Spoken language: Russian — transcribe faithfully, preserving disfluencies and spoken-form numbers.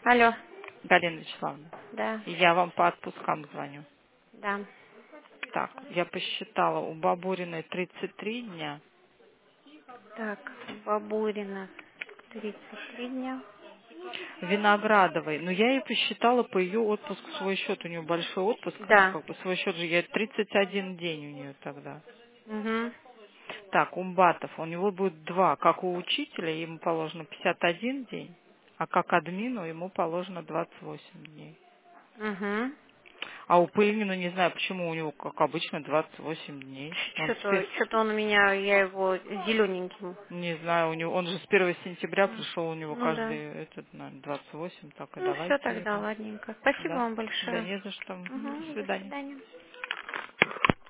Алло. Галина Вячеславовна, Да. я вам по отпускам звоню. Да. Так, я посчитала, у Бабуриной тридцать три дня, Так, Бабурина тридцать три дня. Виноградовой, но я ей посчитала по ее отпуску свой счет, у нее большой отпуск, ну Да. как бы свой счет же, я тридцать один день у нее тогда. Угу. Так, Умбатов, у него будет два, как у учителя, ему положено пятьдесят один день, а как админу ему положено двадцать восемь дней. Угу. А у Пыльнина, не знаю, почему у него, как обычно, двадцать восемь дней. Он Что-то, спец... что-то он у меня, я его зелененьким. Не знаю, у него, он же с первого сентября пришел, у него Ну да. каждый этот, наверное, двадцать восемь, так и Ну все давайте тогда, его. ладненько. Спасибо Да, вам да большое. не за что. Мгм, до Угу. До свидания. свидания.